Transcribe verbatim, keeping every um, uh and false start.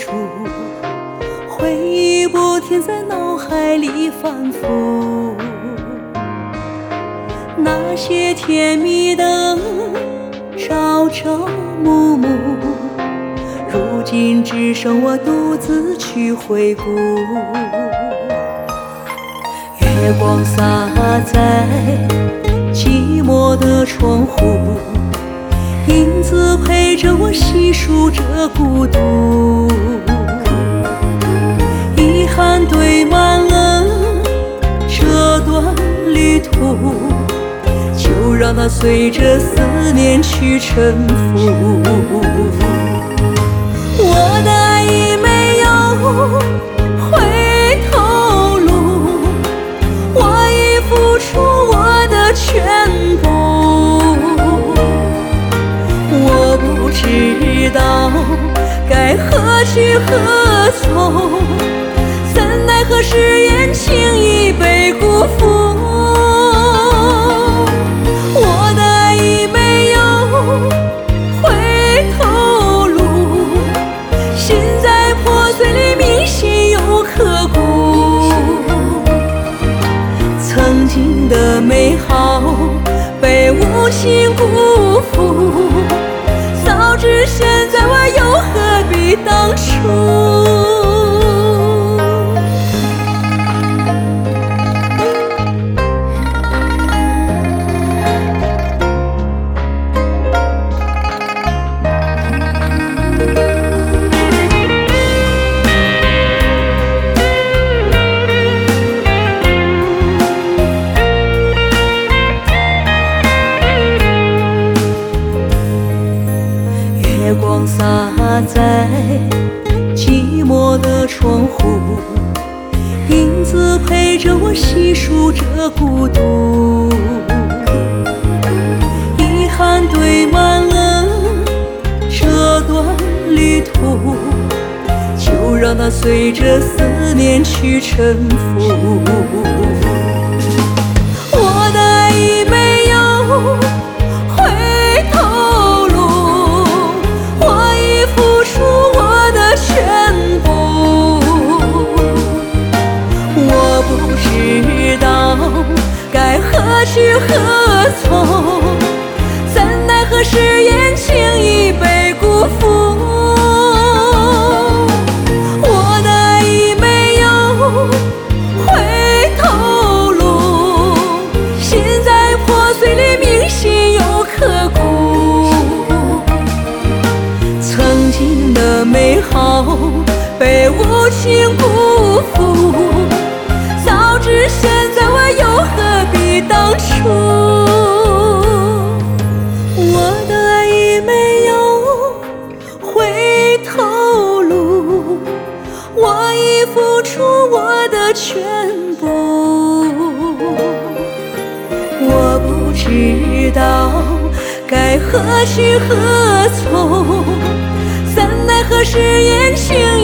住，回忆不停在脑海里反复。那些甜蜜的朝朝暮暮，如今只剩我独自去回顾。月光洒在寂寞的窗户，影子陪着我细数着孤独。遗憾堆满了这段旅途，就让它随着思念去沉浮。我的爱已没有回头路，我已付出我的全部。我不知道该何去何从，怎奈何誓言轻易被辜负。我的爱已没有回头路，心在破碎里铭心又刻骨。曾经的美好被无情辜负，早知现在我又何必当初。月光洒在寂寞的窗户，影子陪着我细数着孤独。遗憾堆满了这段旅途，就让它随着思念去沉浮。我的爱已没有回头路，我已付出我的全部。我不知道该何去何从，怎奈何誓言轻易被辜负。我的爱已没有回头路，心在破碎里铭心又刻骨。曾经的美好被无情辜负，早知现在我又何必当初。我的爱已没有回头路，我已付出我的全部。我不知道该何去何从，怎奈何誓言轻